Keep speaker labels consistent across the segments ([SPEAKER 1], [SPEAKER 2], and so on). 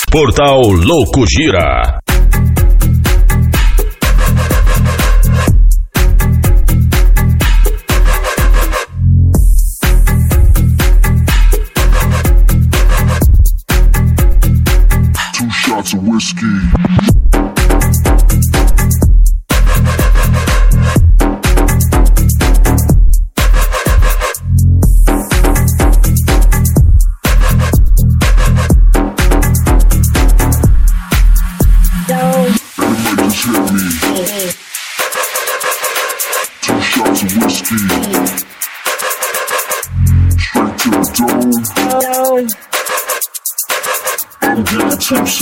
[SPEAKER 1] Portal Louco Gira.
[SPEAKER 2] Two shots of whiskey.
[SPEAKER 3] Tipsy.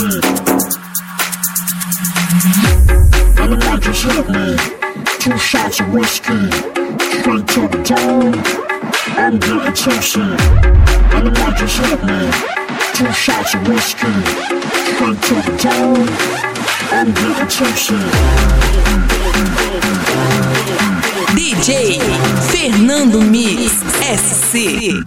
[SPEAKER 3] And the mic just hit me. 2 shots of whiskey, straight to the dome. I'm getting tipsy. And the mic just hit me. 2 shots of whiskey, straight to the dome. I'm getting tipsy.
[SPEAKER 4] DJ Fernando Mix SC.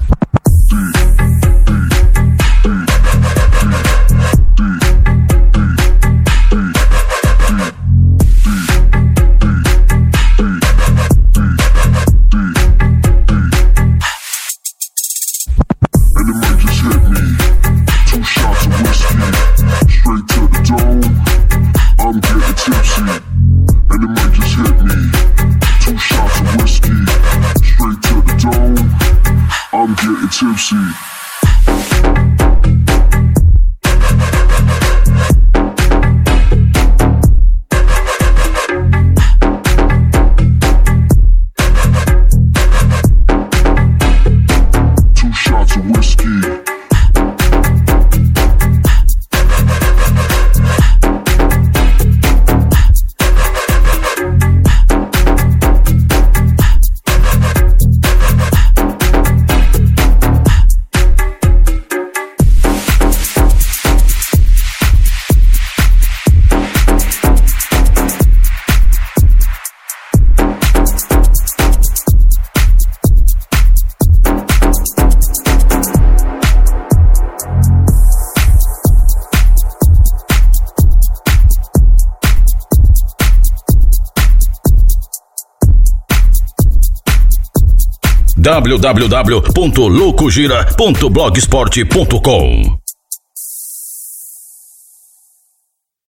[SPEAKER 2] Tipsy.
[SPEAKER 1] www.loucogira.blogsport.com